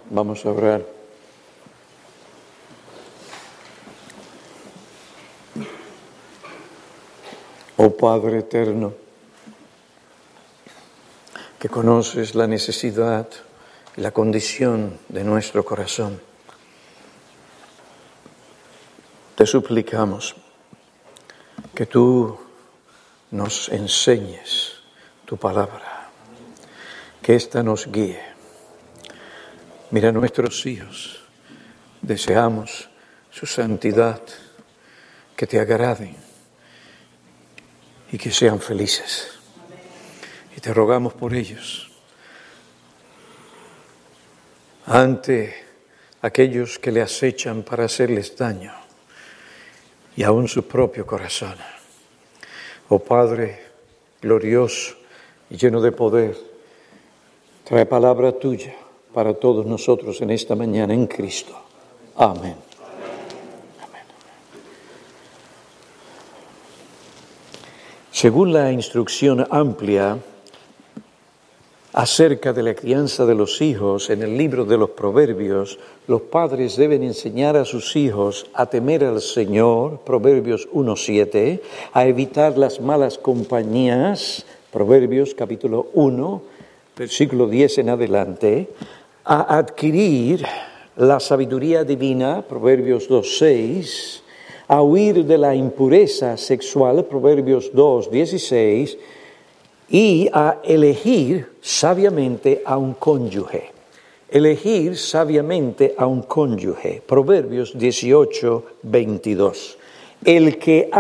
Vamos a orar. Oh Padre eterno, que conoces la necesidad y la condición de nuestro corazón, te suplicamos que tú nos enseñes tu palabra, que ésta nos guíe. Mira a nuestros hijos, deseamos su santidad, que te agraden y que sean felices. Y te rogamos por ellos. Ante aquellos que le acechan para hacerles daño y aún su propio corazón. Oh Padre glorioso y lleno de poder, trae palabra tuya para todos nosotros en esta mañana en Cristo. Amén. Amén. Según la instrucción amplia acerca de la crianza de los hijos en el libro de los Proverbios, los padres deben enseñar a sus hijos a temer al Señor, Proverbios 1:7, a evitar las malas compañías, Proverbios capítulo 1, versículo 10 en adelante, a adquirir la sabiduría divina, Proverbios 2:6, a huir de la impureza sexual, Proverbios 2:16, y a elegir sabiamente a un cónyuge. Elegir sabiamente a un cónyuge. Proverbios 18:22. El que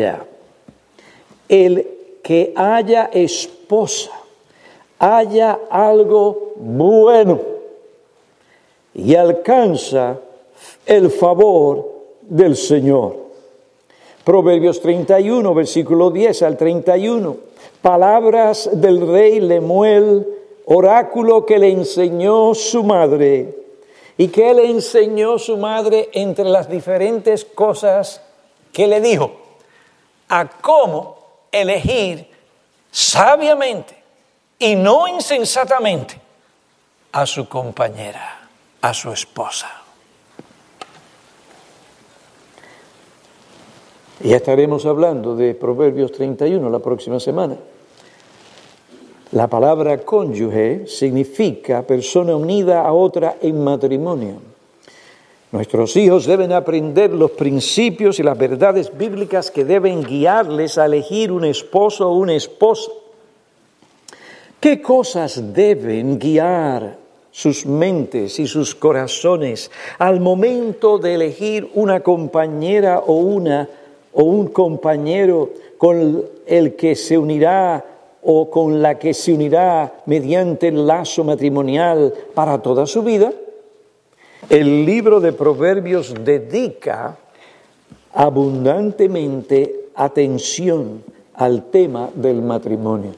haya esposa, haya algo bueno y alcanza el favor del Señor. Proverbios 31, versículo 10 al 31. Palabras del rey Lemuel, oráculo que le enseñó su madre. ¿Y qué le enseñó su madre entre las diferentes cosas que le dijo? A cómo elegir sabiamente y no insensatamente a su compañera, a su esposa. Ya estaremos hablando de Proverbios 31 la próxima semana. La palabra cónyuge significa persona unida a otra en matrimonio. Nuestros hijos deben aprender los principios y las verdades bíblicas que deben guiarles a elegir un esposo o una esposa. ¿Qué cosas deben guiar sus mentes y sus corazones al momento de elegir una compañera o un compañero con el que se unirá o con la que se unirá mediante el lazo matrimonial para toda su vida? El libro de Proverbios dedica abundantemente atención al tema del matrimonio.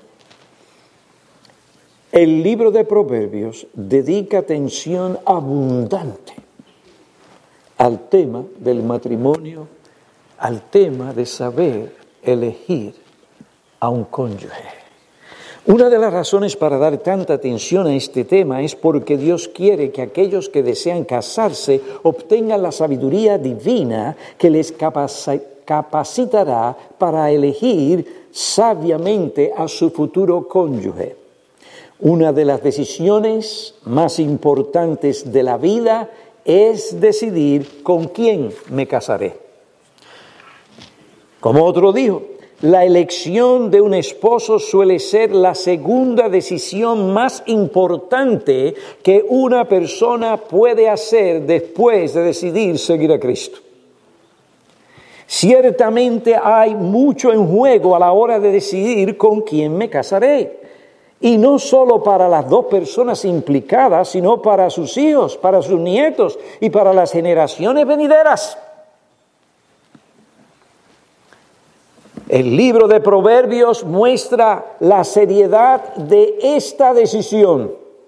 El libro de Proverbios dedica atención abundante al tema del matrimonio, al tema de saber elegir a un cónyuge. Una de las razones para dar tanta atención a este tema es porque Dios quiere que aquellos que desean casarse obtengan la sabiduría divina que les capacitará para elegir sabiamente a su futuro cónyuge. Una de las decisiones más importantes de la vida es decidir con quién me casaré. Como otro dijo, la elección de un esposo suele ser la segunda decisión más importante que una persona puede hacer después de decidir seguir a Cristo. Ciertamente hay mucho en juego a la hora de decidir con quién me casaré. Y no solo para las dos personas implicadas, sino para sus hijos, para sus nietos y para las generaciones venideras. El libro de Proverbios muestra la seriedad de esta decisión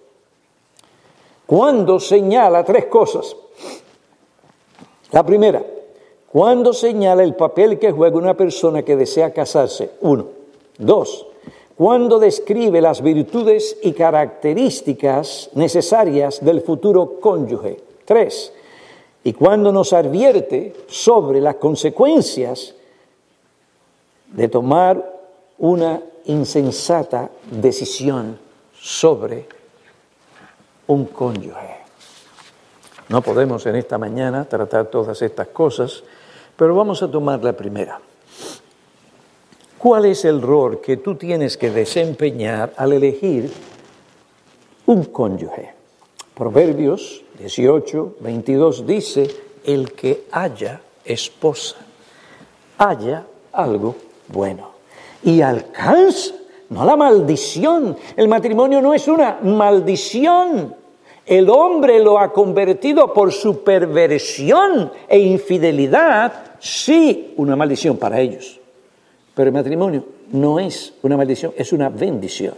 cuando señala tres cosas. La primera, cuando señala el papel que juega una persona que desea casarse. 1. 2. cuando describe las virtudes y características necesarias del futuro cónyuge. 3, y cuando nos advierte sobre las consecuencias de tomar una insensata decisión sobre un cónyuge. No podemos en esta mañana tratar todas estas cosas, pero vamos a tomar la primera. ¿Cuál es el rol que tú tienes que desempeñar al elegir un cónyuge? Proverbios 18:22 dice, el que haya esposa, haya algo bueno y alcanza, no la maldición. El matrimonio no es una maldición. El hombre lo ha convertido por su perversión e infidelidad, sí, una maldición para ellos. Pero el matrimonio no es una maldición, es una bendición.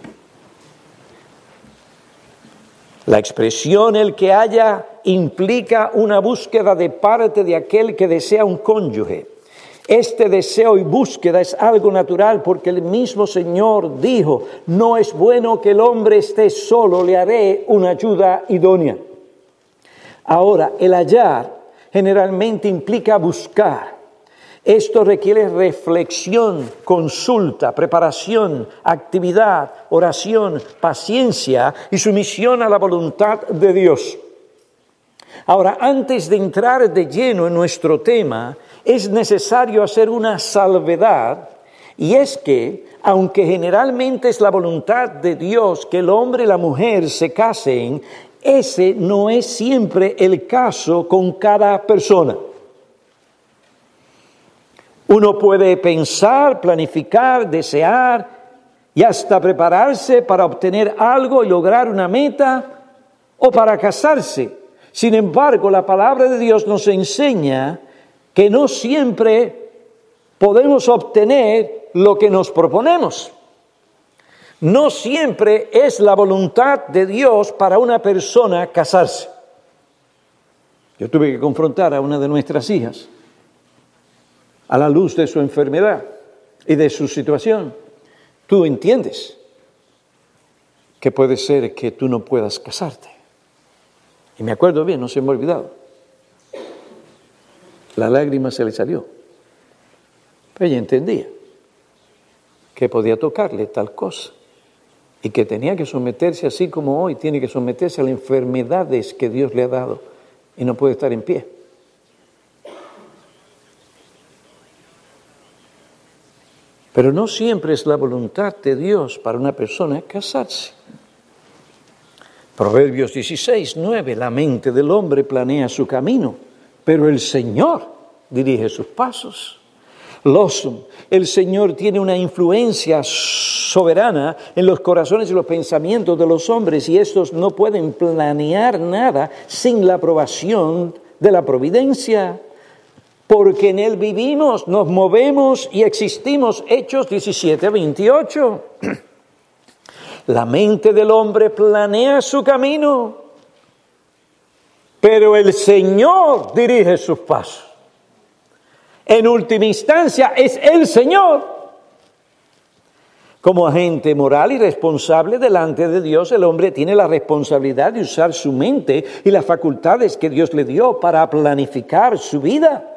La expresión el que haya implica una búsqueda de parte de aquel que desea un cónyuge. Este deseo y búsqueda es algo natural porque el mismo Señor dijo, no es bueno que el hombre esté solo, le haré una ayuda idónea. Ahora, el hallar generalmente implica buscar. Esto requiere reflexión, consulta, preparación, actividad, oración, paciencia y sumisión a la voluntad de Dios. Ahora, antes de entrar de lleno en nuestro tema, es necesario hacer una salvedad, y es que, aunque generalmente es la voluntad de Dios que el hombre y la mujer se casen, ese no es siempre el caso con cada persona. Uno puede pensar, planificar, desear y hasta prepararse para obtener algo y lograr una meta o para casarse. Sin embargo, la palabra de Dios nos enseña que no siempre podemos obtener lo que nos proponemos. No siempre es la voluntad de Dios para una persona casarse. Yo tuve que confrontar a una de nuestras hijas a la luz de su enfermedad y de su situación. Tú entiendes que puede ser que tú no puedas casarte. Y me acuerdo bien, no se me ha olvidado. La lágrima se le salió. Pero ella entendía que podía tocarle tal cosa y que tenía que someterse, así como hoy tiene que someterse a las enfermedades que Dios le ha dado y no puede estar en pie. Pero no siempre es la voluntad de Dios para una persona casarse. Proverbios 16:9, la mente del hombre planea su camino, pero el Señor dirige sus pasos. El Señor tiene una influencia soberana en los corazones y los pensamientos de los hombres, y estos no pueden planear nada sin la aprobación de la providencia. Porque en Él vivimos, nos movemos y existimos. Hechos 17:28. La mente del hombre planea su camino, pero el Señor dirige sus pasos. En última instancia es el Señor. Como agente moral y responsable delante de Dios, el hombre tiene la responsabilidad de usar su mente y las facultades que Dios le dio para planificar su vida.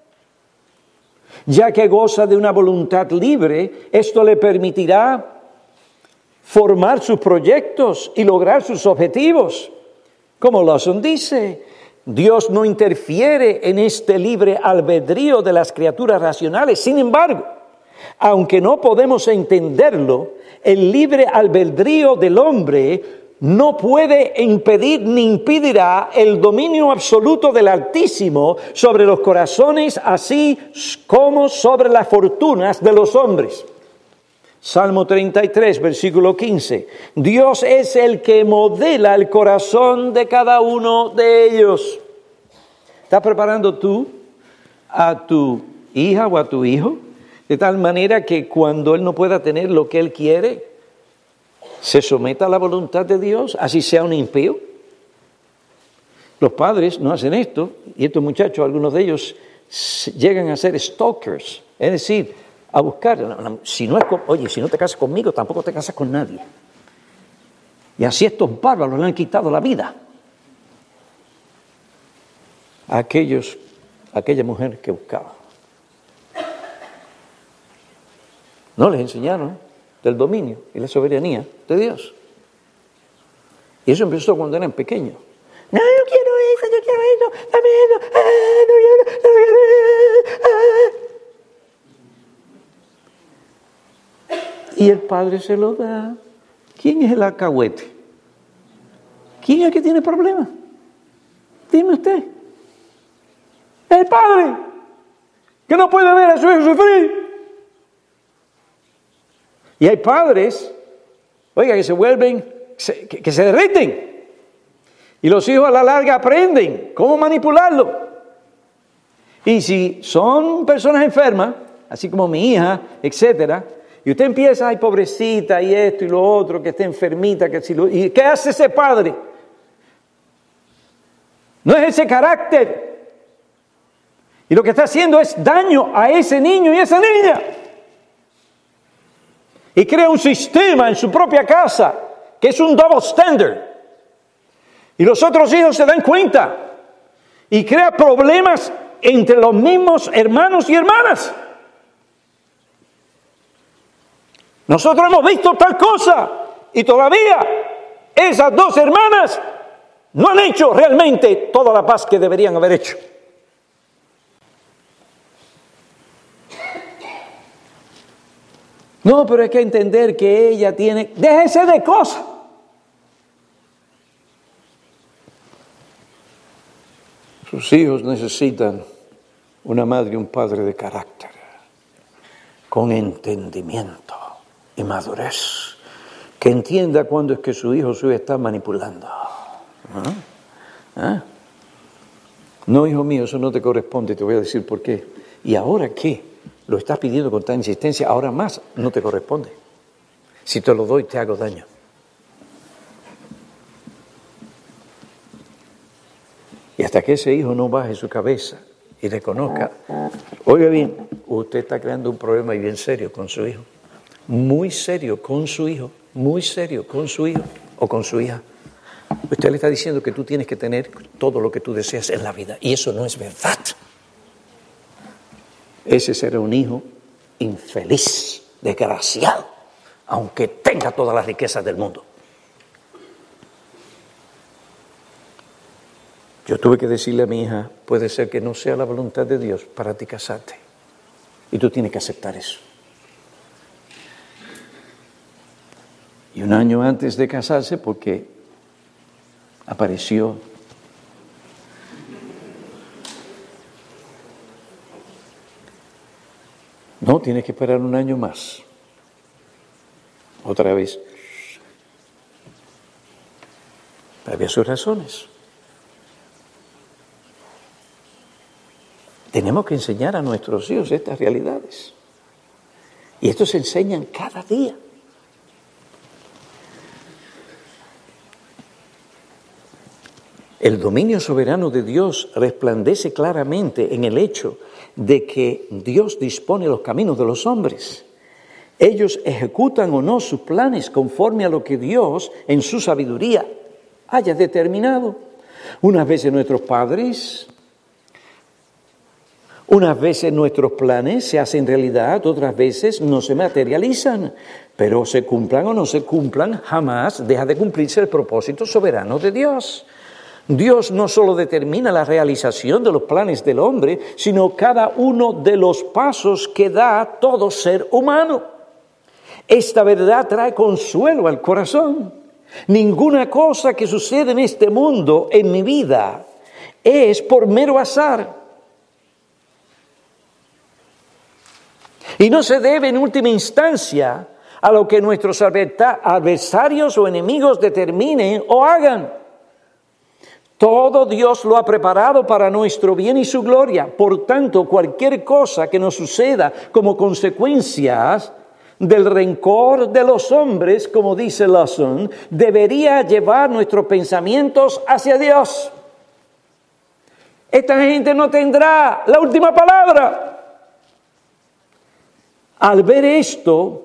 Ya que goza de una voluntad libre, esto le permitirá formar sus proyectos y lograr sus objetivos. Como Lawson dice, Dios no interfiere en este libre albedrío de las criaturas racionales. Sin embargo, aunque no podemos entenderlo, el libre albedrío del hombre no puede impedir ni impedirá el dominio absoluto del Altísimo sobre los corazones, así como sobre las fortunas de los hombres. Salmo 33, versículo 15. Dios es el que modela el corazón de cada uno de ellos. ¿Estás preparando tú a tu hija o a tu hijo de tal manera que cuando él no pueda tener lo que él quiere, se someta a la voluntad de Dios, así sea un impío? Los padres no hacen esto, y estos muchachos, algunos de ellos, llegan a ser stalkers, es decir, a buscar. Si no te casas conmigo, tampoco te casas con nadie. Y así estos bárbaros le han quitado la vida a aquella mujer que buscaba. No les enseñaron del dominio y la soberanía de Dios. Y eso empezó cuando eran pequeños. No, yo quiero eso, dame eso, y el padre se lo da. ¿Quién es el alcahuete? ¿Quién es el que tiene problemas? Dime usted. El padre, que no puede ver a su hijo sufrir. Y hay padres, que se vuelven, que se derriten. Y los hijos a la larga aprenden cómo manipularlo. Y si son personas enfermas, así como mi hija, etcétera, y usted empieza, ay, pobrecita, y esto y lo otro, que esté enfermita, ¿y qué hace ese padre? No es ese carácter. Y lo que está haciendo es daño a ese niño y a esa niña. Y crea un sistema en su propia casa que es un double standard. Y los otros hijos se dan cuenta y crea problemas entre los mismos hermanos y hermanas. Nosotros hemos visto tal cosa y todavía esas dos hermanas no han hecho realmente toda la paz que deberían haber hecho. No, pero hay que entender que ella tiene... Déjese de cosas. Sus hijos necesitan una madre y un padre de carácter, con entendimiento y madurez, que entienda cuándo es que su hijo o su hija está manipulando. No, hijo mío, eso no te corresponde, te voy a decir por qué. ¿Y ahora qué? Lo estás pidiendo con tanta insistencia, ahora más no te corresponde. Si te lo doy, te hago daño. Y hasta que ese hijo no baje su cabeza y reconozca, oiga bien, usted está creando un problema y bien serio con su hijo. Muy serio con su hijo, muy serio con su hijo o con su hija. Usted le está diciendo que tú tienes que tener todo lo que tú deseas en la vida. Y eso no es verdad. Ese será un hijo infeliz, desgraciado, aunque tenga todas las riquezas del mundo. Yo tuve que decirle a mi hija, puede ser que no sea la voluntad de Dios para ti casarte. Y tú tienes que aceptar eso. Y un año antes de casarse, porque apareció no, tienes que esperar un año más. Otra vez. Había sus razones. Tenemos que enseñar a nuestros hijos estas realidades. Y estos se enseñan cada día. El dominio soberano de Dios resplandece claramente en el hecho de que Dios dispone los caminos de los hombres. Ellos ejecutan o no sus planes conforme a lo que Dios, en su sabiduría, haya determinado. Unas veces nuestros planes se hacen realidad, otras veces no se materializan, pero se cumplan o no se cumplan, jamás deja de cumplirse el propósito soberano de Dios. Dios no solo determina la realización de los planes del hombre, sino cada uno de los pasos que da todo ser humano. Esta verdad trae consuelo al corazón. Ninguna cosa que sucede en este mundo, en mi vida, es por mero azar. Y no se debe en última instancia a lo que nuestros adversarios o enemigos determinen o hagan. Todo Dios lo ha preparado para nuestro bien y su gloria. Por tanto, cualquier cosa que nos suceda como consecuencias del rencor de los hombres, como dice Lawson, debería llevar nuestros pensamientos hacia Dios. Esta gente no tendrá la última palabra. al ver esto,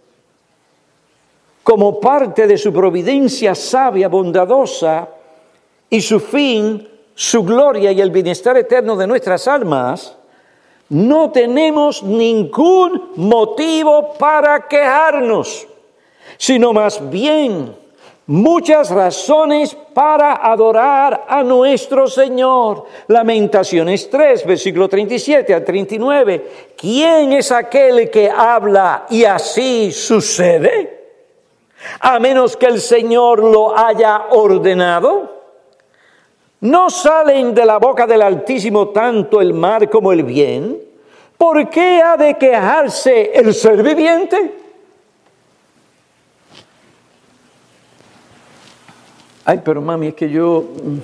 como parte de su providencia sabia, bondadosa, y su fin, su gloria y el bienestar eterno de nuestras almas, no tenemos ningún motivo para quejarnos, sino más bien muchas razones para adorar a nuestro Señor. Lamentaciones 3, versículo 37 al 39. ¿Quién es aquel que habla y así sucede? A menos que el Señor lo haya ordenado. ¿No salen de la boca del Altísimo tanto el mal como el bien? ¿Por qué ha de quejarse el ser viviente? Ay, pero mami, es que yo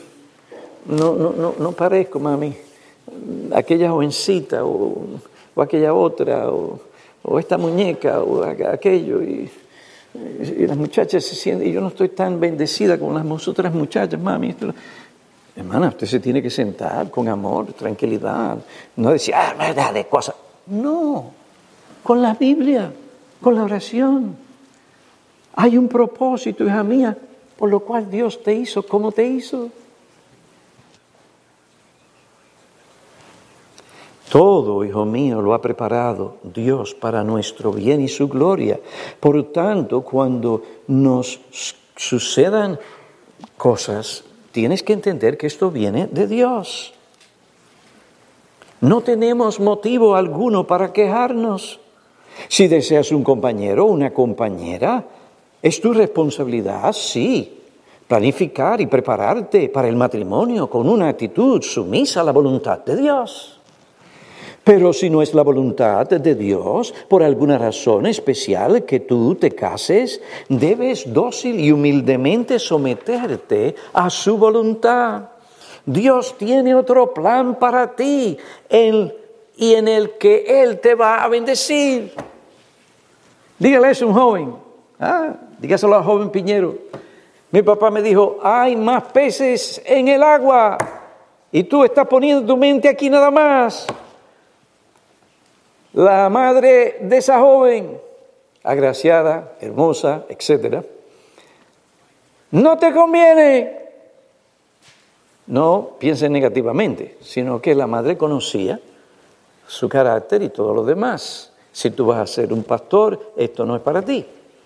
no parezco, mami, aquella jovencita o aquella otra o esta muñeca o aquello y las muchachas se sienten, y yo no estoy tan bendecida como las otras muchachas, mami. Hermana, usted se tiene que sentar con amor, tranquilidad, no decir, verdad de cosas. No, con la Biblia, con la oración. Hay un propósito, hija mía, por lo cual Dios te hizo como te hizo. Todo, hijo mío, lo ha preparado Dios para nuestro bien y su gloria. Por tanto, cuando nos sucedan cosas, tienes que entender que esto viene de Dios. No tenemos motivo alguno para quejarnos. Si deseas un compañero o una compañera, es tu responsabilidad, sí, planificar y prepararte para el matrimonio con una actitud sumisa a la voluntad de Dios. Pero si no es la voluntad de Dios, por alguna razón especial que tú te cases, debes dócil y humildemente someterte a su voluntad. Dios tiene otro plan para ti y en el que Él te va a bendecir. Dígale eso a un joven. Dígaselo al joven Piñero. Mi papá me dijo, hay más peces en el agua y tú estás poniendo tu mente aquí nada más. La madre de esa joven, agraciada, hermosa, etc. No te conviene. No piensen negativamente, sino que la madre conocía su carácter y todo lo demás. Si tú vas a ser un pastor, esto no es para ti.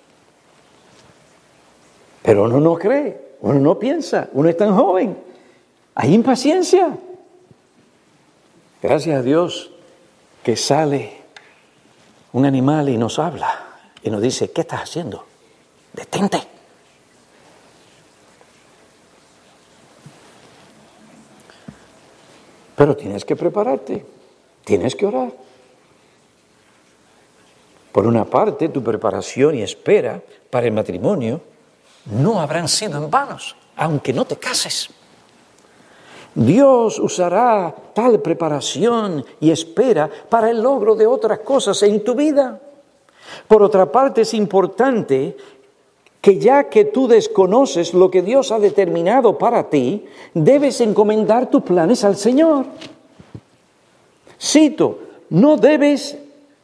Pero uno no cree, uno no piensa, uno es tan joven. Hay impaciencia. Gracias a Dios que sale un animal y nos habla y nos dice, ¿qué estás haciendo? Detente. Pero tienes que prepararte, tienes que orar. Por una parte, tu preparación y espera para el matrimonio no habrán sido en vanos, aunque no te cases. Dios usará tal preparación y espera para el logro de otras cosas en tu vida. Por otra parte, es importante que ya que tú desconoces lo que Dios ha determinado para ti, debes encomendar tus planes al Señor. Cito, no debemos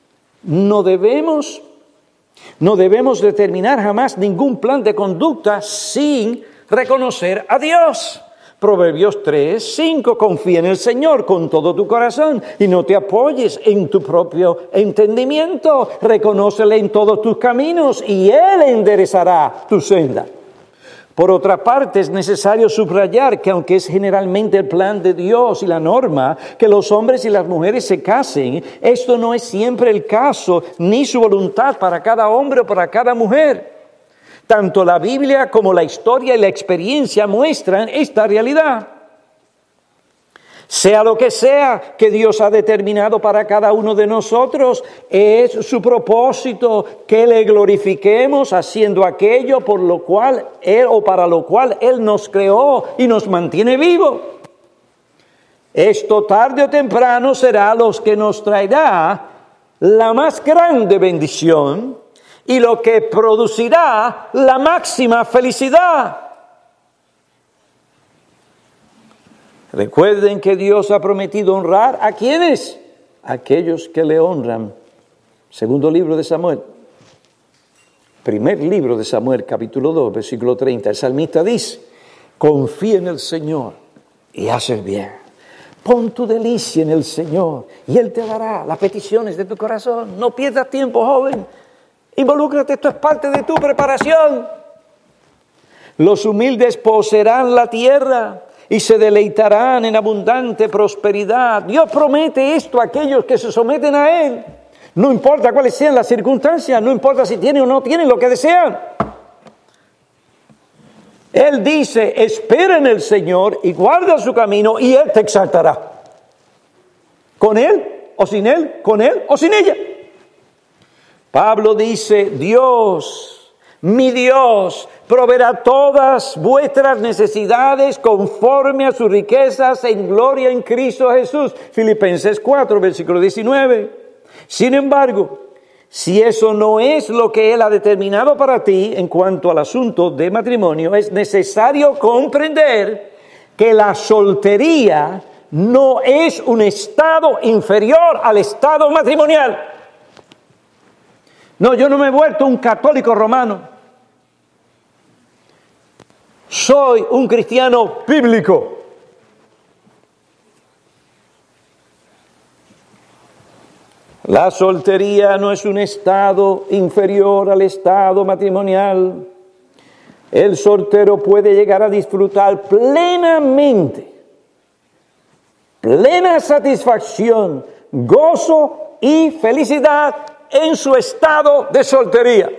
determinar jamás ningún plan de conducta sin reconocer a Dios. Proverbios 3, 5, confía en el Señor con todo tu corazón y no te apoyes en tu propio entendimiento. Reconócele en todos tus caminos y Él enderezará tu senda. Por otra parte, es necesario subrayar que aunque es generalmente el plan de Dios y la norma que los hombres y las mujeres se casen, esto no es siempre el caso ni su voluntad para cada hombre o para cada mujer. Tanto la Biblia como la historia y la experiencia muestran esta realidad. Sea lo que sea que Dios ha determinado para cada uno de nosotros, es su propósito que le glorifiquemos haciendo aquello por lo cual Él o para lo cual Él nos creó y nos mantiene vivos. Esto tarde o temprano será lo que nos traerá la más grande bendición y lo que producirá la máxima felicidad. Recuerden que Dios ha prometido honrar ¿a quiénes? A aquellos que le honran. Segundo libro de Samuel. Primer libro de Samuel, capítulo 2, versículo 30. El salmista dice, confía en el Señor y haz el bien. Pon tu delicia en el Señor y Él te dará las peticiones de tu corazón. No pierdas tiempo, joven. Involúcrate, esto es parte de tu preparación. Los humildes poseerán la tierra y se deleitarán en abundante prosperidad. Dios promete esto a aquellos que se someten a Él. No importa cuáles sean las circunstancias, no importa si tienen o no tienen lo que desean. Él dice, espera en el Señor y guarda su camino y Él te exaltará. Con Él o sin Él, con Él o sin ella. Pablo dice, Dios, mi Dios, proveerá todas vuestras necesidades conforme a sus riquezas en gloria en Cristo Jesús. Filipenses 4, versículo 19. Sin embargo, si eso no es lo que Él ha determinado para ti en cuanto al asunto de matrimonio, es necesario comprender que la soltería no es un estado inferior al estado matrimonial. No, yo no me he vuelto un católico romano. Soy un cristiano bíblico. La soltería no es un estado inferior al estado matrimonial. El soltero puede llegar a disfrutar plenamente, plena satisfacción, gozo y felicidad en su estado de soltería.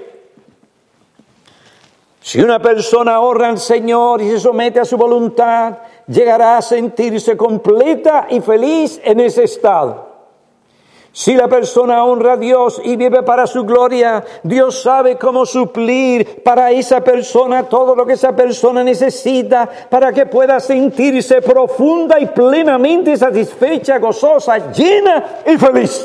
Si una persona honra al Señor y se somete a su voluntad, llegará a sentirse completa y feliz en ese estado. Si la persona honra a Dios y vive para su gloria, Dios sabe cómo suplir para esa persona todo lo que esa persona necesita para que pueda sentirse profunda y plenamente satisfecha, gozosa, llena y feliz.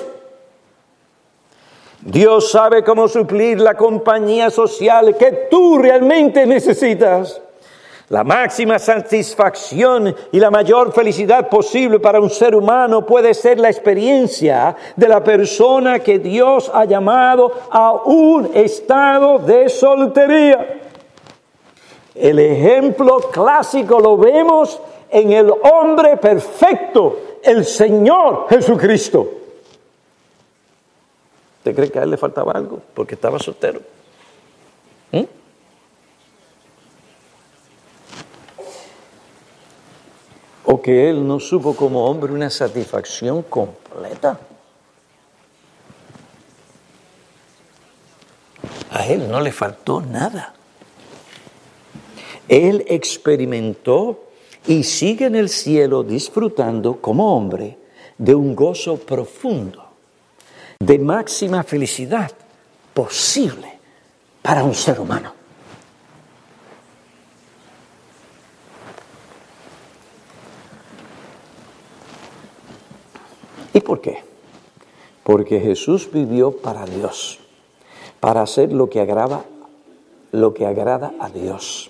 Dios sabe cómo suplir la compañía social que tú realmente necesitas. La máxima satisfacción y la mayor felicidad posible para un ser humano puede ser la experiencia de la persona que Dios ha llamado a un estado de soltería. El ejemplo clásico lo vemos en el hombre perfecto, el Señor Jesucristo. ¿Usted cree que a él le faltaba algo porque estaba soltero? ¿O que él no supo como hombre una satisfacción completa? A él no le faltó nada. Él experimentó y sigue en el cielo disfrutando como hombre de un gozo profundo, de máxima felicidad posible para un ser humano. ¿Y por qué? Porque Jesús vivió para Dios, para hacer lo que agrada a Dios.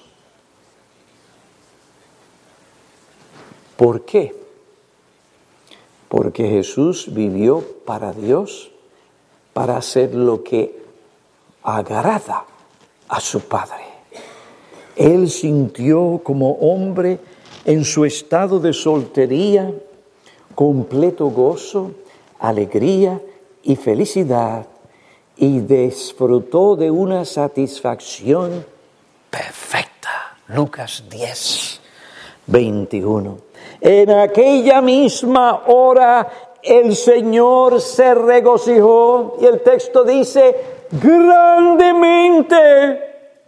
¿Por qué? Porque Jesús vivió para Dios, para hacer lo que agrada a su Padre. Él sintió como hombre en su estado de soltería completo gozo, alegría y felicidad, y disfrutó de una satisfacción perfecta. Lucas 10, 21. En aquella misma hora el Señor se regocijó, y el texto dice, grandemente.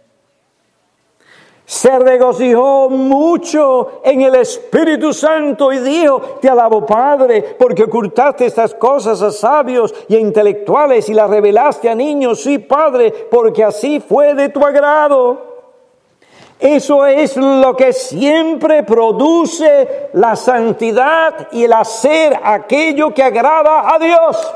Se regocijó mucho en el Espíritu Santo y dijo, te alabo, Padre, porque ocultaste estas cosas a sabios y a intelectuales y las revelaste a niños. Sí, Padre, porque así fue de tu agrado. Eso es lo que siempre produce la santidad y el hacer aquello que agrada a Dios.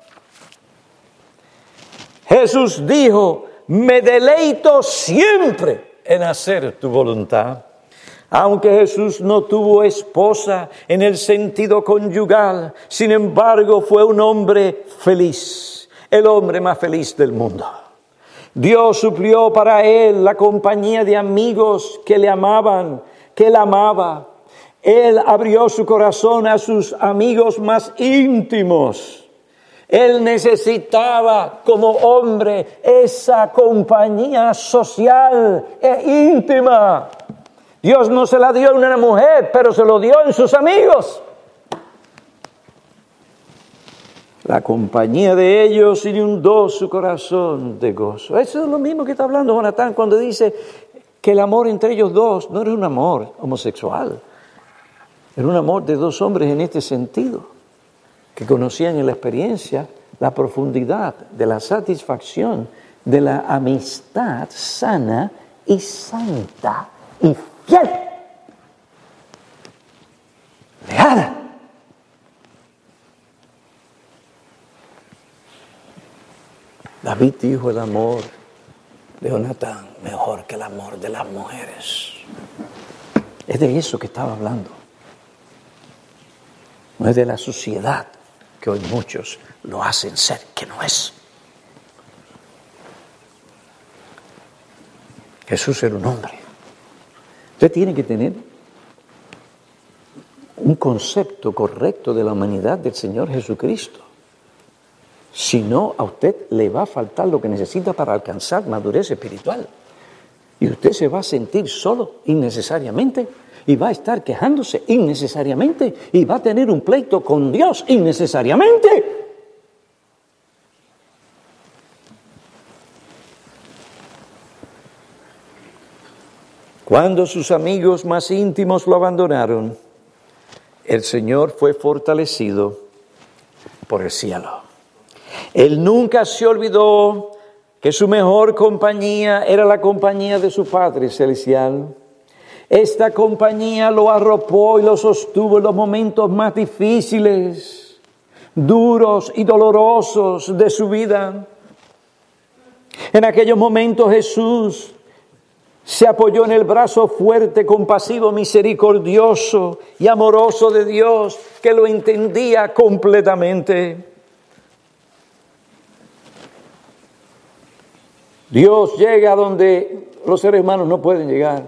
Jesús dijo, me deleito siempre en hacer tu voluntad. Aunque Jesús no tuvo esposa en el sentido conyugal, sin embargo fue un hombre feliz. el hombre más feliz del mundo. Dios suplió para él la compañía de amigos que le amaban, que él amaba. Él abrió su corazón a sus amigos más íntimos. Él necesitaba como hombre esa compañía social e íntima. Dios no se la dio en una mujer, pero se lo dio en sus amigos. La compañía de ellos inundó su corazón de gozo. Eso es lo mismo que está hablando Jonatán cuando dice que el amor entre ellos dos no era un amor homosexual. Era un amor de dos hombres en este sentido, que conocían en la experiencia la profundidad de la satisfacción de la amistad sana y santa y fiel. Leal. David dijo: el amor de Jonatán mejor que el amor de las mujeres. Es de eso que estaba hablando. No es de la sociedad, que hoy muchos lo hacen ser que no es. Jesús era un hombre. Usted tiene que tener un concepto correcto de la humanidad del Señor Jesucristo. Si no, a usted le va a faltar lo que necesita para alcanzar madurez espiritual. Y usted se va a sentir solo innecesariamente. Y va a estar quejándose innecesariamente. Y va a tener un pleito con Dios innecesariamente. Cuando sus amigos más íntimos lo abandonaron, el Señor fue fortalecido por el cielo. Él nunca se olvidó que su mejor compañía era la compañía de su Padre Celestial. Esta compañía lo arropó y lo sostuvo en los momentos más difíciles, duros y dolorosos de su vida. En aquellos momentos Jesús se apoyó en el brazo fuerte, compasivo, misericordioso y amoroso de Dios, que lo entendía completamente. Dios llega donde los seres humanos no pueden llegar.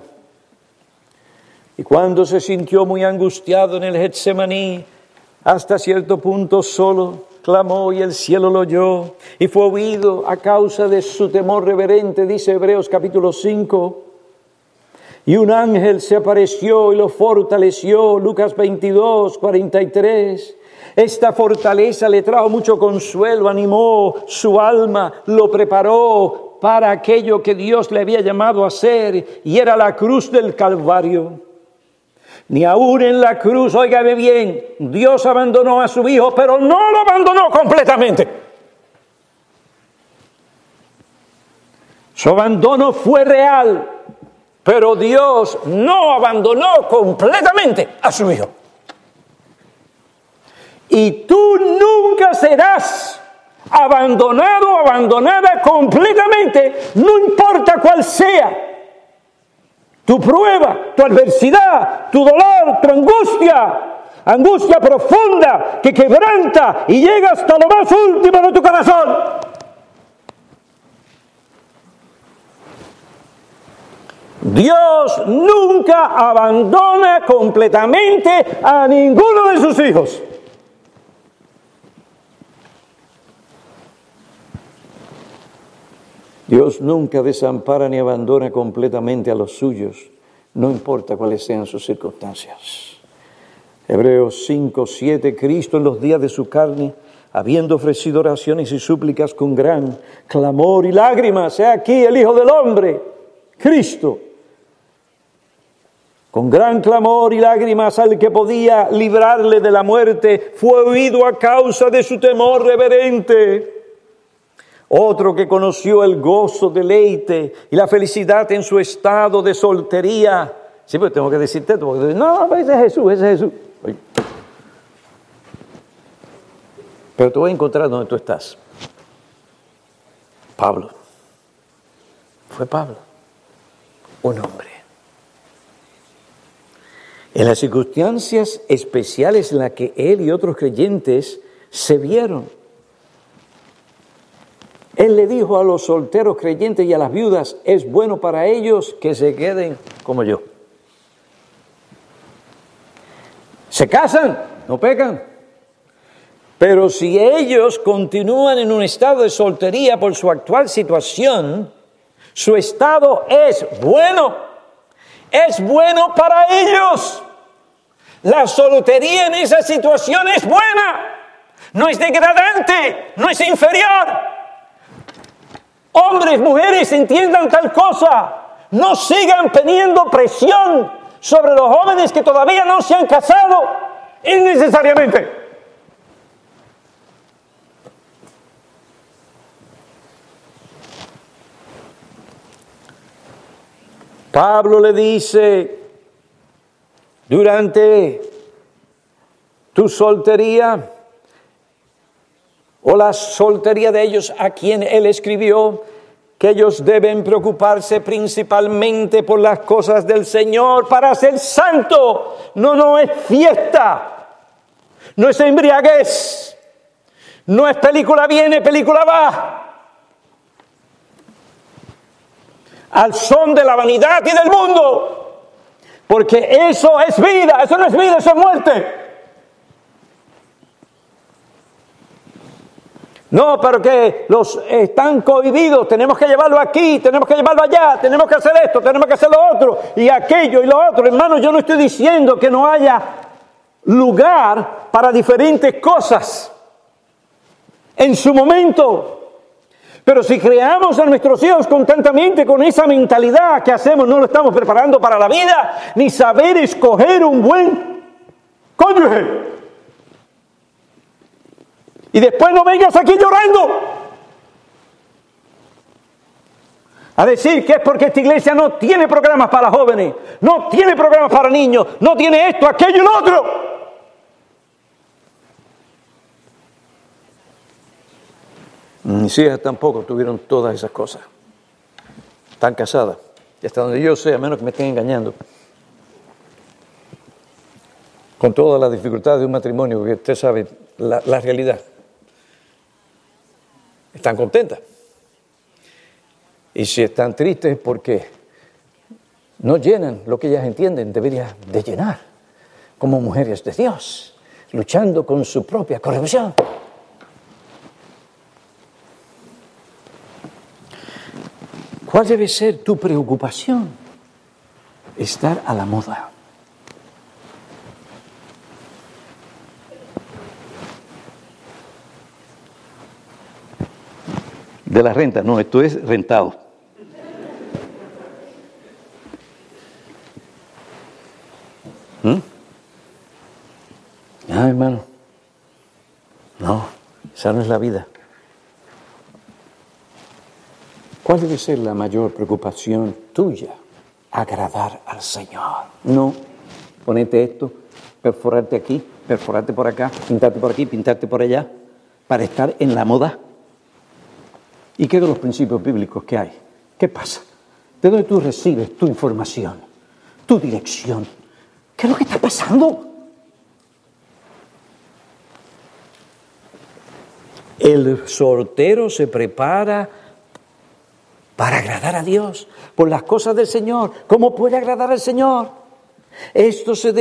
Y cuando se sintió muy angustiado en el Getsemaní, hasta cierto punto solo, clamó y el cielo lo oyó y fue oído a causa de su temor reverente, dice Hebreos capítulo 5. Y un ángel se apareció y lo fortaleció, Lucas 22, 43. Esta fortaleza le trajo mucho consuelo, animó su alma, lo preparó para aquello que Dios le había llamado a hacer, y era la cruz del Calvario. Ni aún en la cruz, óigame bien, Dios abandonó a su Hijo, pero no lo abandonó completamente. Su abandono fue real, pero Dios no abandonó completamente a su Hijo. Y tú nunca serás abandonado o abandonada completamente, no importa cuál sea tu prueba, tu adversidad, tu dolor, tu angustia profunda que quebranta y llega hasta lo más último de tu corazón. Dios nunca abandona completamente a ninguno de sus hijos. Dios nunca desampara ni abandona completamente a los suyos, no importa cuáles sean sus circunstancias. Hebreos 5, 7, Cristo en los días de su carne, habiendo ofrecido oraciones y súplicas con gran clamor y lágrimas, he aquí el Hijo del Hombre, Cristo, con gran clamor y lágrimas al que podía librarle de la muerte, fue oído a causa de su temor reverente. Otro que conoció el gozo, deleite y la felicidad en su estado de soltería. Sí, pues tengo que decirte esto, porque no, ese es Jesús. Oye. Pero te voy a encontrar donde tú estás. Pablo. Fue Pablo, un hombre. En las circunstancias especiales en las que él y otros creyentes se vieron, Él le dijo a los solteros creyentes y a las viudas, es bueno para ellos que se queden como yo. Se casan, no pecan. Pero si ellos continúan en un estado de soltería por su actual situación, su estado es bueno para ellos. La soltería en esa situación es buena, no es degradante, no es inferior. Hombres, mujeres, entiendan tal cosa. No sigan teniendo presión sobre los jóvenes que todavía no se han casado innecesariamente. Pablo le dice, durante tu soltería, o la soltería de ellos a quien él escribió, que ellos deben preocuparse principalmente por las cosas del Señor para ser santo. No es fiesta, no es embriaguez, no es película viene, película va, al son de la vanidad y del mundo, porque eso es vida, eso no es vida, eso es muerte. No, pero que los están cohibidos, tenemos que llevarlo aquí, tenemos que llevarlo allá, tenemos que hacer esto, tenemos que hacer lo otro, y aquello y lo otro. Hermano, yo no estoy diciendo que no haya lugar para diferentes cosas en su momento. Pero si creamos a nuestros hijos constantemente con esa mentalidad, ¿qué hacemos? No lo estamos preparando para la vida, ni saber escoger un buen cónyuge. Y después no vengas aquí llorando a decir que es porque esta iglesia no tiene programas para jóvenes, no tiene programas para niños, no tiene esto, aquello y lo otro. Mis hijas tampoco tuvieron todas esas cosas. Están casadas. Y hasta donde yo sé, a menos que me estén engañando, con todas las dificultades de un matrimonio, porque usted sabe la realidad. Están contentas. Y si están tristes porque no llenan lo que ellas entienden debería de llenar, como mujeres de Dios, luchando con su propia corrupción. ¿Cuál debe ser tu preocupación? Estar a la moda. De la renta, no, esto es rentado. Hermano, no, esa no es la vida. ¿Cuál debe ser la mayor preocupación tuya? Agradar al Señor. No, ponete esto, perforarte aquí, perforarte por acá, pintarte por aquí, pintarte por allá, para estar en la moda. ¿Y qué de los principios bíblicos que hay? ¿Qué pasa? ¿De dónde tú recibes tu información, tu dirección? ¿Qué es lo que está pasando? El soltero se prepara para agradar a Dios por las cosas del Señor. ¿Cómo puede agradar al Señor? Esta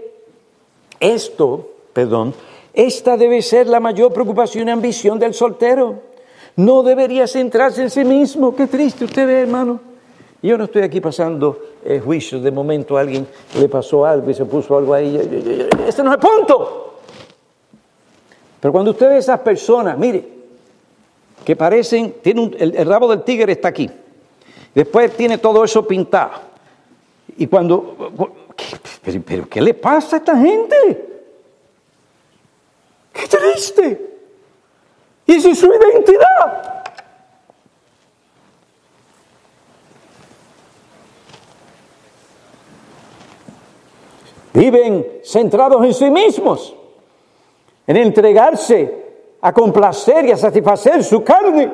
debe ser la mayor preocupación y ambición del soltero. No debería centrarse en sí mismo. Qué triste usted ve, hermano. Yo no estoy aquí pasando juicios. De momento a alguien le pasó algo y se puso algo ahí. Ese no es el punto. Pero cuando usted ve esas personas, mire, que parecen, el rabo del tigre está aquí. Después tiene todo eso pintado. Y ¿pero qué le pasa a esta gente? ¡Qué triste! Y esa es su identidad. Viven centrados en sí mismos, en entregarse a complacer y a satisfacer su carne.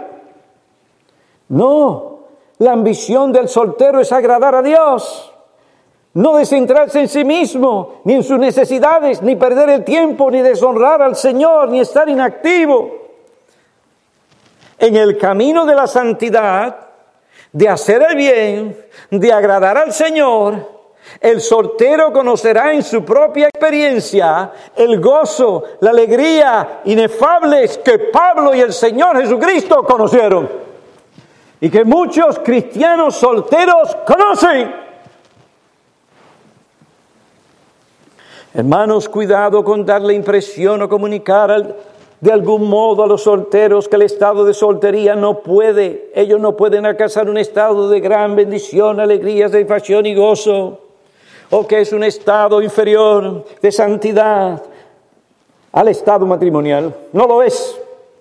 No, la ambición del soltero es agradar a Dios. No descentrarse en sí mismo, ni en sus necesidades, ni perder el tiempo, ni deshonrar al Señor, ni estar inactivo. en el camino de la santidad, de hacer el bien, de agradar al Señor, el soltero conocerá en su propia experiencia el gozo, la alegría inefables que Pablo y el Señor Jesucristo conocieron y que muchos cristianos solteros conocen. Hermanos, cuidado con dar la impresión o comunicar de algún modo a los solteros que el estado de soltería ellos no pueden alcanzar un estado de gran bendición, alegría, satisfacción y gozo, o que es un estado inferior de santidad al estado matrimonial. No lo es.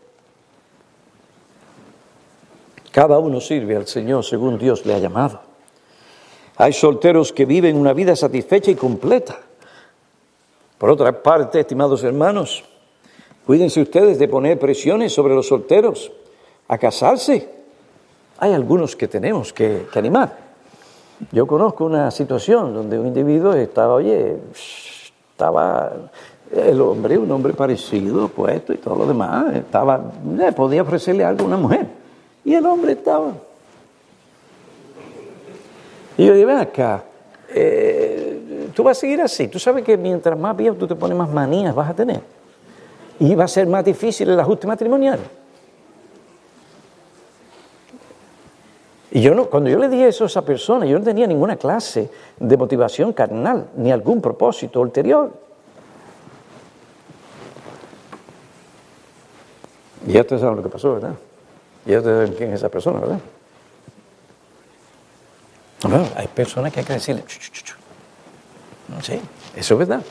Cada uno sirve al Señor según Dios le ha llamado. Hay solteros que viven una vida satisfecha y completa. Por otra parte, estimados hermanos, cuídense ustedes de poner presiones sobre los solteros a casarse. Hay algunos que tenemos que animar. Yo conozco una situación donde un individuo estaba un hombre parecido, puesto y todo lo demás, podía ofrecerle algo a una mujer. Y el hombre estaba. Y yo dije, ven acá, tú vas a seguir así. Tú sabes que mientras más viejo tú te pones, más manías vas a tener. Y va a ser más difícil el ajuste matrimonial. Y cuando yo le dije eso a esa persona, yo no tenía ninguna clase de motivación carnal, ni algún propósito ulterior. Y ya ustedes saben lo que pasó, ¿verdad? Ya ustedes saben quién es esa persona, ¿verdad? Bueno, hay personas que hay que decirle, no sé, eso es verdad.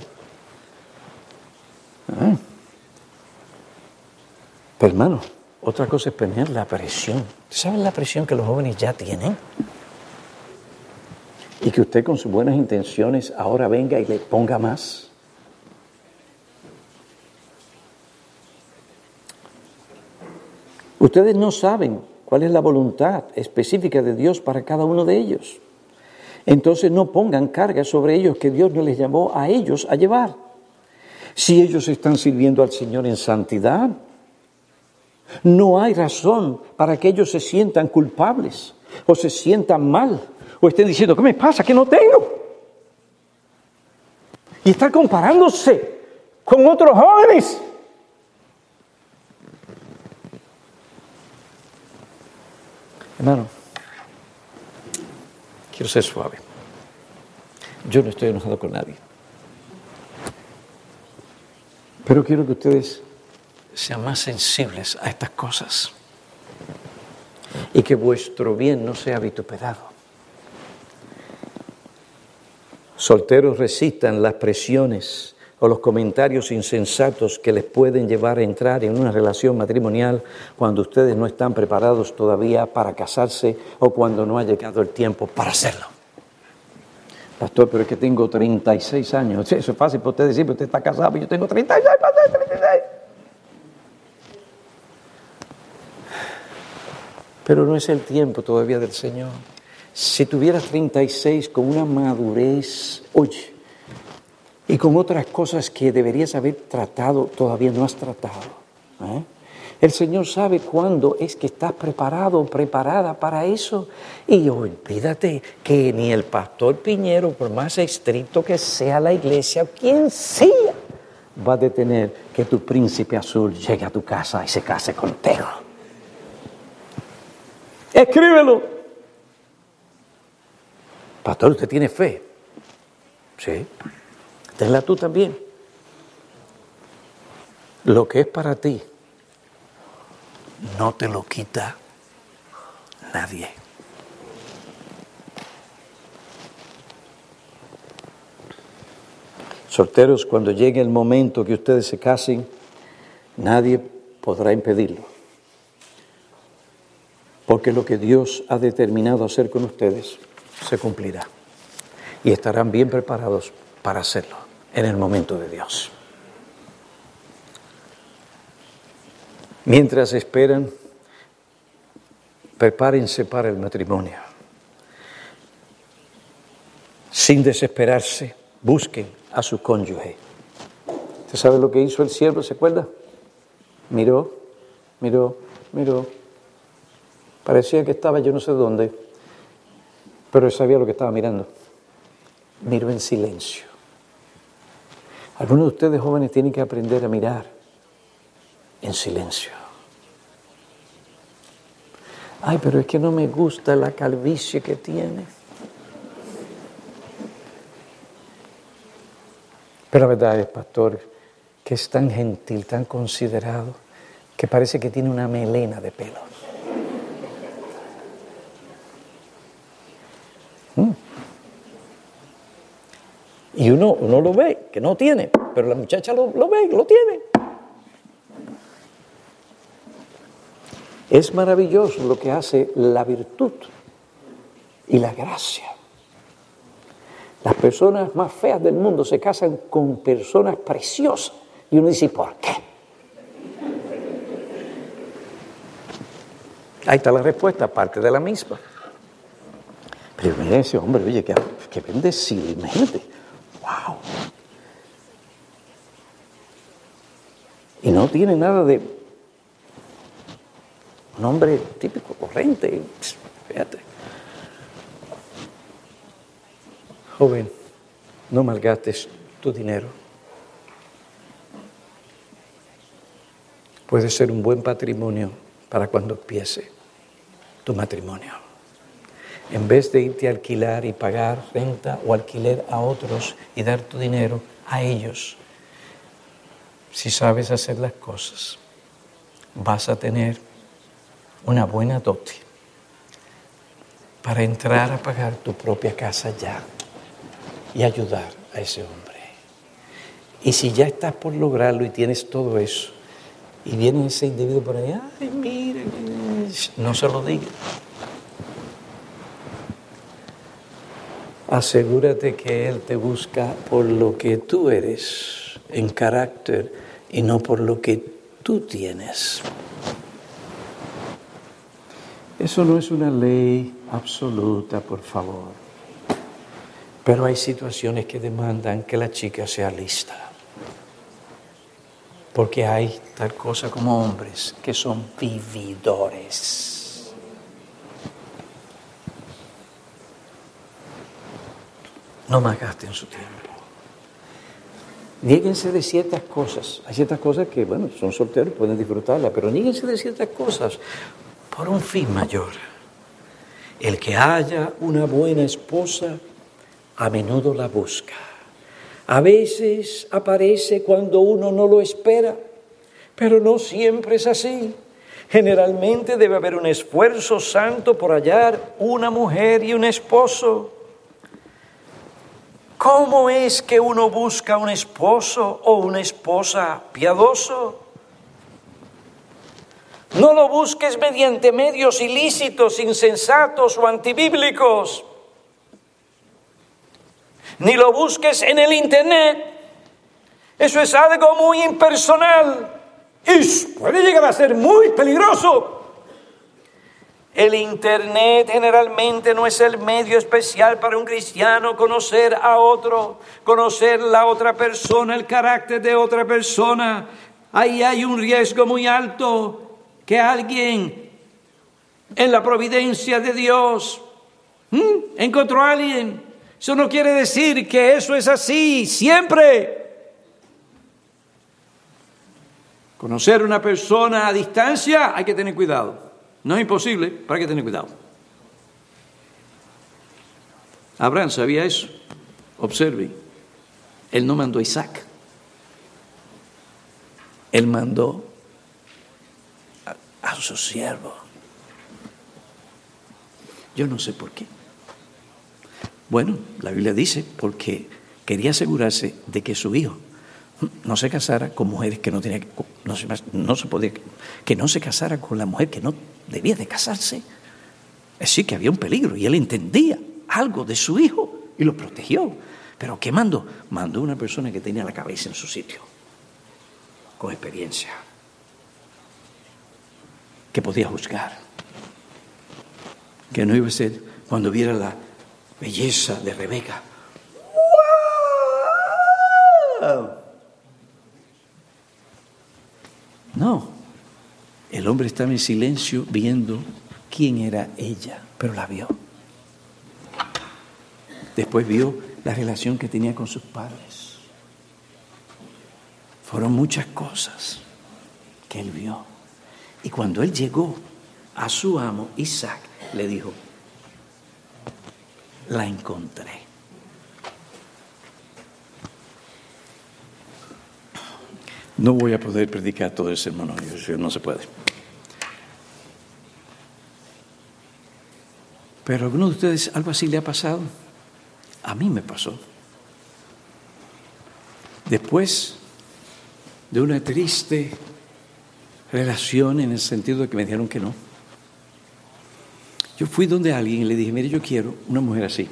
Pero hermano, otra cosa es poner la presión. ¿Saben la presión que los jóvenes ya tienen? Y que usted con sus buenas intenciones ahora venga y le ponga más. Ustedes no saben cuál es la voluntad específica de Dios para cada uno de ellos. Entonces no pongan carga sobre ellos que Dios no les llamó a ellos a llevar. Si ellos están sirviendo al Señor en santidad, no hay razón para que ellos se sientan culpables o se sientan mal o estén diciendo, ¿qué me pasa? ¿Qué no tengo? Y estar comparándose con otros jóvenes. Hermano, quiero ser suave. Yo no estoy enojado con nadie. Pero quiero que ustedes sean más sensibles a estas cosas y que vuestro bien no sea vituperado. Solteros, resistan las presiones o los comentarios insensatos que les pueden llevar a entrar en una relación matrimonial cuando ustedes no están preparados todavía para casarse o cuando no ha llegado el tiempo para hacerlo. Pastor, pero es que tengo 36 años. Eso es fácil para usted decir, pero usted está casado, pero yo tengo 36, pastor, 36. Pero no es el tiempo todavía del Señor. Si tuvieras 36 con una madurez, oye, y con otras cosas que deberías haber tratado, todavía no has tratado. El Señor sabe cuándo es que estás preparado o preparada para eso. Y olvídate que ni el pastor Piñero, por más estricto que sea la iglesia, quien sea, va a detener que tu príncipe azul llegue a tu casa y se case contigo. Escríbelo. Pastor, ¿usted tiene fe? Sí. Tenla tú también. Lo que es para ti, no te lo quita nadie. Solteros, cuando llegue el momento que ustedes se casen, nadie podrá impedirlo. Porque lo que Dios ha determinado hacer con ustedes se cumplirá. Y estarán bien preparados para hacerlo en el momento de Dios. Mientras esperan, prepárense para el matrimonio. Sin desesperarse, busquen a su cónyuge. ¿Usted sabe lo que hizo el siervo? ¿Se acuerda? Miró, Parecía que estaba yo no sé dónde, pero él sabía lo que estaba mirando. Miró en silencio. Algunos de ustedes jóvenes tienen que aprender a mirar en silencio. Ay, pero es que no me gusta la calvicie que tiene. Pero la verdad es, pastor, que es tan gentil, tan considerado, que parece que tiene una melena de pelo. Y uno lo ve, que no tiene, pero la muchacha lo ve, lo tiene. Es maravilloso lo que hace la virtud y la gracia. Las personas más feas del mundo se casan con personas preciosas. Y uno dice, ¿por qué? Ahí está la respuesta, parte de la misma. Pero mira ese hombre, oye, que bendecido, imagínate. ¡Wow! Y no tiene nada de un hombre típico, corriente. Fíjate. Joven, no malgastes tu dinero. Puede ser un buen patrimonio para cuando empiece tu matrimonio. En vez de irte a alquilar y pagar renta o alquiler a otros y dar tu dinero a ellos, si sabes hacer las cosas, vas a tener una buena dote para entrar a pagar tu propia casa ya y ayudar a ese hombre. Y si ya estás por lograrlo y tienes todo eso, y viene ese individuo por ahí, ay, mire, no se lo diga. Asegúrate que Él te busca por lo que tú eres en carácter y no por lo que tú tienes. Eso no es una ley absoluta, por favor. Pero hay situaciones que demandan que la chica sea lista. Porque hay tal cosa como hombres que son vividores. No malgasten su tiempo. Niéguense de ciertas cosas. Hay ciertas cosas que, bueno, son solteros, pueden disfrutarlas, pero niéguense de ciertas cosas por un fin mayor. El que haya una buena esposa, a menudo la busca. A veces aparece cuando uno no lo espera, pero no siempre es así. Generalmente debe haber un esfuerzo santo por hallar una mujer y un esposo. ¿Cómo es que uno busca un esposo o una esposa piadoso? No lo busques mediante medios ilícitos, insensatos o antibíblicos. Ni lo busques en el internet. Eso es algo muy impersonal y puede llegar a ser muy peligroso. El internet generalmente no es el medio especial para un cristiano conocer a otro, conocer la otra persona, el carácter de otra persona. Ahí hay un riesgo muy alto que alguien en la providencia de Dios encontró a alguien. Eso no quiere decir que eso es así siempre. Conocer a una persona a distancia hay que tener cuidado. No es imposible, pero hay que tener cuidado. Abraham sabía eso. Observe, él no mandó a Isaac. Él mandó a su siervo. Yo no sé por qué. Bueno, la Biblia dice porque quería asegurarse de que su hijo no se casara con mujeres que no tenía, que no se casara con la mujer que no debía de casarse. Es decir, que había un peligro y él entendía algo de su hijo y lo protegió. Pero ¿qué mandó? Mandó una persona que tenía la cabeza en su sitio, con experiencia, que podía juzgar, que no iba a ser cuando viera la belleza de Rebeca. ¡Wow! No, el hombre estaba en silencio viendo quién era ella, pero la vio. Después vio la relación que tenía con sus padres. Fueron muchas cosas que él vio. Y cuando él llegó a su amo, Isaac, le dijo, la encontré. No voy a poder predicar todo el sermón, no se puede. Pero a algunos de ustedes algo así le ha pasado. A mí me pasó. Después de una triste relación en el sentido de que me dijeron que no. Yo fui donde alguien y le dije, mire, yo quiero una mujer así.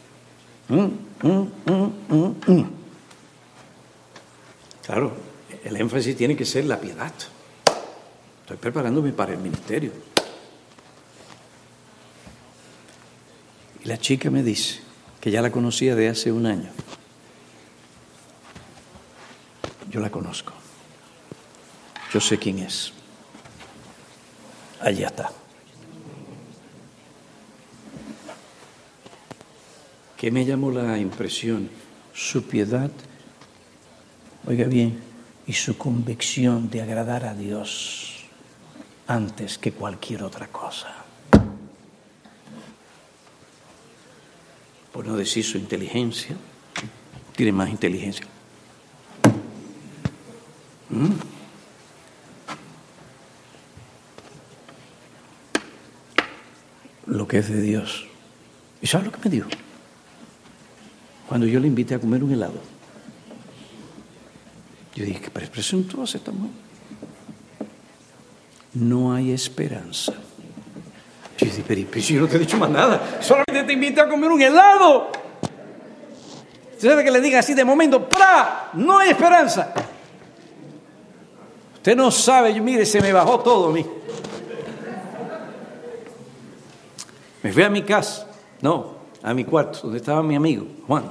Claro, el énfasis tiene que ser la piedad. Estoy preparándome para el ministerio. Y la chica me dice que ya la conocía de hace un año. Yo la conozco. Yo sé quién es. Allá está. ¿Qué me llamó la impresión? Su piedad, oiga bien, y su convicción de agradar a Dios antes que cualquier otra cosa. Por no decir su inteligencia, tiene más inteligencia. Lo que es de Dios. ¿Y sabes lo que me dijo? Cuando yo le invité a comer un helado. Yo dije, qué presuntuosa esta mujer. No hay esperanza. Yo dije, pero yo no te he dicho más nada. Solamente te invité a comer un helado. Usted sabe que le diga así de momento, ¡pra! No hay esperanza. Usted no sabe, mire, se me bajó todo a mí. Me fui a mi casa, a mi cuarto, donde estaba mi amigo, Juan.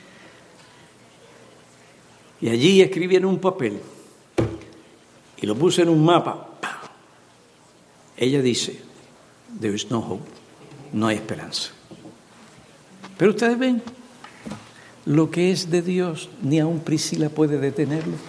Y allí escribí en un papel y lo puse en un mapa. Ella dice, there is no hope, no hay esperanza. Pero ustedes ven, lo que es de Dios, ni aun Priscila puede detenerlo.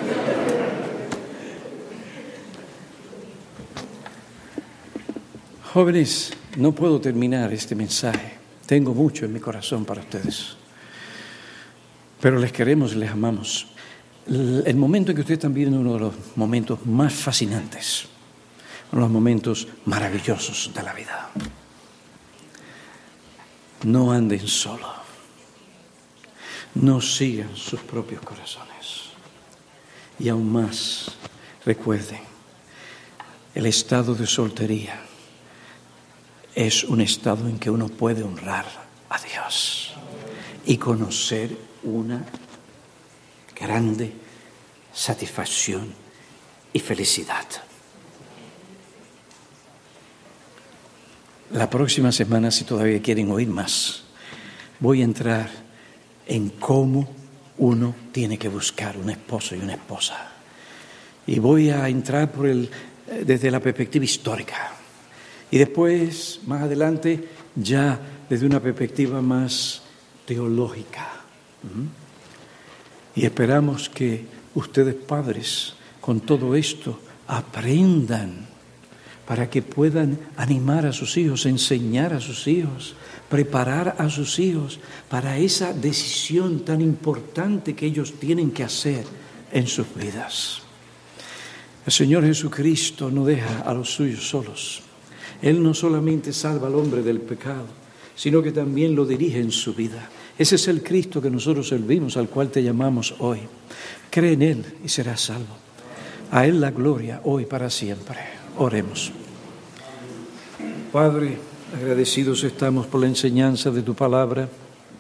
Jóvenes, no puedo terminar este mensaje. Tengo mucho en mi corazón para ustedes. Pero les queremos, les amamos. El momento en que ustedes están viviendo uno de los momentos más fascinantes, uno de los momentos maravillosos de la vida. No anden solos. No sigan sus propios corazones. Y aún más, recuerden, el estado de soltería es un estado en que uno puede honrar a Dios y conocer una grande satisfacción y felicidad. La próxima semana, si todavía quieren oír más, voy a entrar en cómo uno tiene que buscar un esposo y una esposa. Y voy a entrar desde la perspectiva histórica. Y después, más adelante, ya desde una perspectiva más teológica. Y esperamos que ustedes, padres, con todo esto, aprendan para que puedan animar a sus hijos, enseñar a sus hijos, preparar a sus hijos para esa decisión tan importante que ellos tienen que hacer en sus vidas. El Señor Jesucristo no deja a los suyos solos. Él no solamente salva al hombre del pecado, sino que también lo dirige en su vida. Ese es el Cristo que nosotros servimos, al cual te llamamos hoy. Cree en Él y serás salvo. A Él la gloria, hoy para siempre. Oremos. Padre, agradecidos estamos por la enseñanza de tu palabra.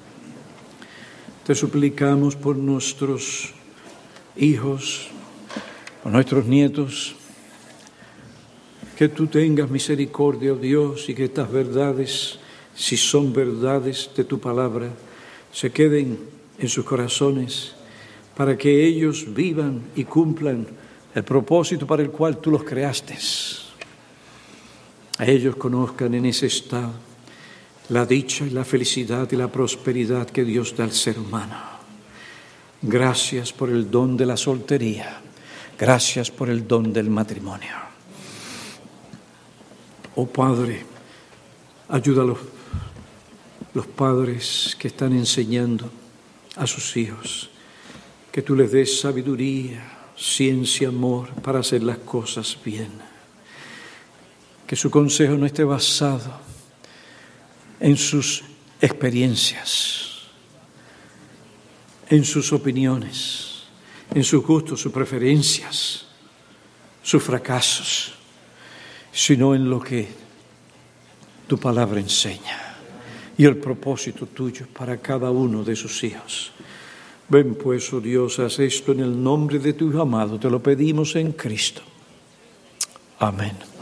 Te suplicamos por nuestros hijos, por nuestros nietos, que tú tengas misericordia, oh Dios, y que estas verdades, si son verdades de tu palabra, se queden en sus corazones, para que ellos vivan y cumplan el propósito para el cual tú los creaste. a ellos conozcan en ese estado la dicha y la felicidad y la prosperidad que Dios da al ser humano. Gracias por el don de la soltería. Gracias por el don del matrimonio. Oh Padre, ayuda a los padres que están enseñando a sus hijos, que tú les des sabiduría, ciencia, amor para hacer las cosas bien. Que su consejo no esté basado en sus experiencias, en sus opiniones, en sus gustos, sus preferencias, sus fracasos, sino en lo que tu palabra enseña y el propósito tuyo para cada uno de sus hijos. Ven pues, oh Dios, haz esto en el nombre de tu Hijo amado, te lo pedimos en Cristo. Amén.